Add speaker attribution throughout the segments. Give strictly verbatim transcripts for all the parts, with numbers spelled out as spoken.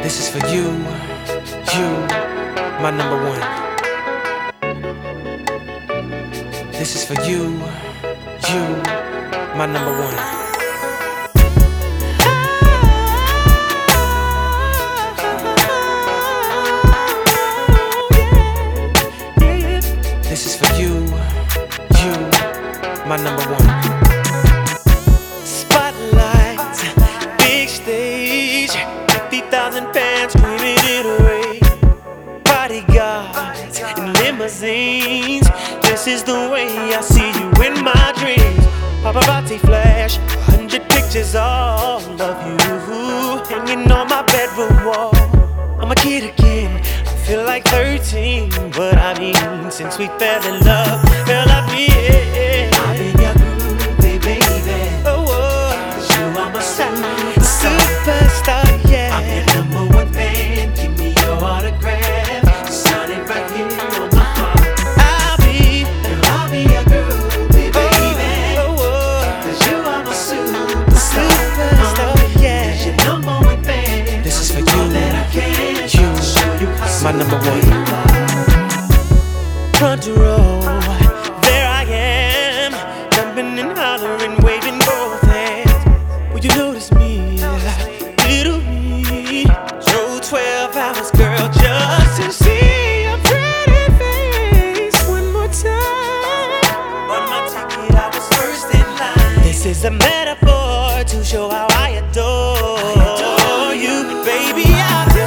Speaker 1: This is for you, you, my number one. This is for you, you, my number one. This is for you, you, my number one. Spotlight, big stage, fifty thousand fans screaming it away. Bodyguards and limousines, this is the way I see you in my dreams. Paparazzi flash, hundred pictures all of you hanging on my bedroom wall. I'm a kid again, I feel like thirteen, but I mean, since we fell in love, girl, I feel
Speaker 2: I've been your groovy baby.
Speaker 1: Oh, oh.
Speaker 2: Cause you are my superstar.
Speaker 1: Superstar, yeah.
Speaker 2: I'm your number one fan. Give me your autograph. Sign it right here on my heart.
Speaker 1: I'll be,
Speaker 2: Girl, I'll be your groovy baby.
Speaker 1: oh, oh.
Speaker 2: Cause you are my superstar.
Speaker 1: Superstar,
Speaker 2: Uh,
Speaker 1: yeah.
Speaker 2: Cause your number one fan.
Speaker 1: This is for
Speaker 2: All
Speaker 1: you,
Speaker 2: that I can
Speaker 1: you,
Speaker 2: show you how
Speaker 1: my number
Speaker 2: super
Speaker 1: one.
Speaker 2: you are.
Speaker 1: Front row, there I am, jumping and hollering, waving both hands. Will you notice me, little me? Drove twelve hours, girl, just to see your pretty face one more time.
Speaker 2: On my ticket, I was first in line.
Speaker 1: This is a metaphor to show how I adore,
Speaker 2: I adore
Speaker 1: you, baby. I do.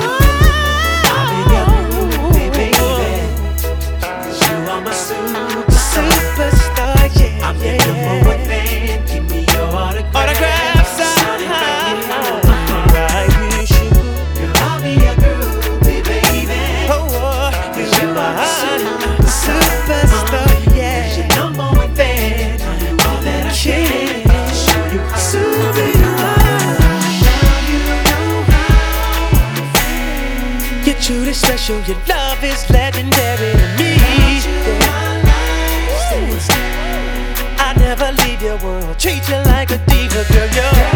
Speaker 2: I'll be your groovy baby. Cause you are my superstar.
Speaker 1: Superstar, yeah,
Speaker 2: I'm your
Speaker 1: yeah.
Speaker 2: number one fan. Give me your autograph.
Speaker 1: Autographs,
Speaker 2: Sign it right here on my heart.
Speaker 1: right here, sugar.
Speaker 2: Girl, I'll be your groovy baby.
Speaker 1: Oh, oh,
Speaker 2: Cause you are my
Speaker 1: superstar,
Speaker 2: superstar.
Speaker 1: superstar, yeah.
Speaker 2: Cause your number one fan. All that I can to show you how super you are. Now you know how I feel.
Speaker 1: You're truly special, your love is legendary to me. I never leave your world, treat you like a diva, girl, you're